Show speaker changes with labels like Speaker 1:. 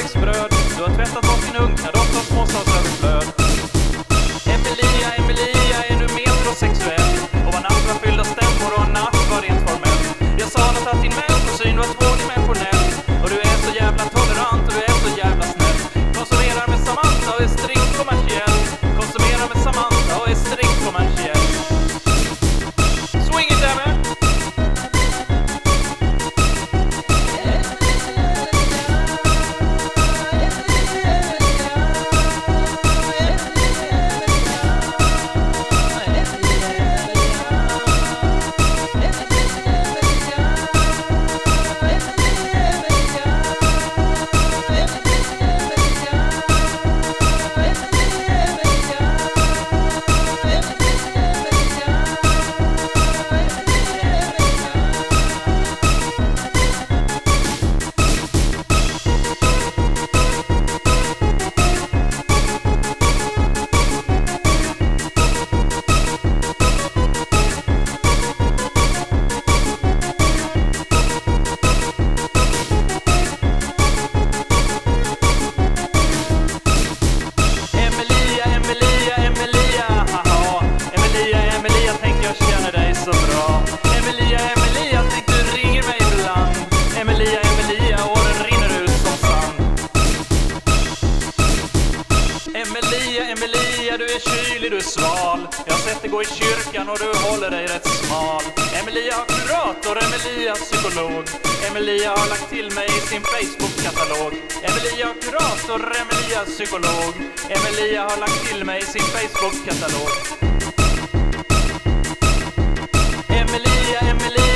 Speaker 1: surdegsbröd. Du har tvättat bort din ugn, doft av småstadsöverflöd. Emilia, Emilia, är du metrosexuell? Och var natt var fyllda stämmor och natt var rent formell. Jag sa något att din människosyn var tvådimensionell. Och du är så jävla tolerant och du är så jävla snäll. Konsumerar med Samantha och är strikt kommersiell. Konsumerar med Samantha och är strikt kommersiell. Swing it där med! Emilia, du är kylig, du är sval. Jag har sett dig gå i kyrkan och du håller dig rätt smal. Emilia har kurator, Emilia psykolog. Emilia har lagt till mig i sin Facebook-katalog. Emilia har kurator, Emilia psykolog. Emilia har lagt till mig i sin Facebook-katalog. Emilia, Emilia.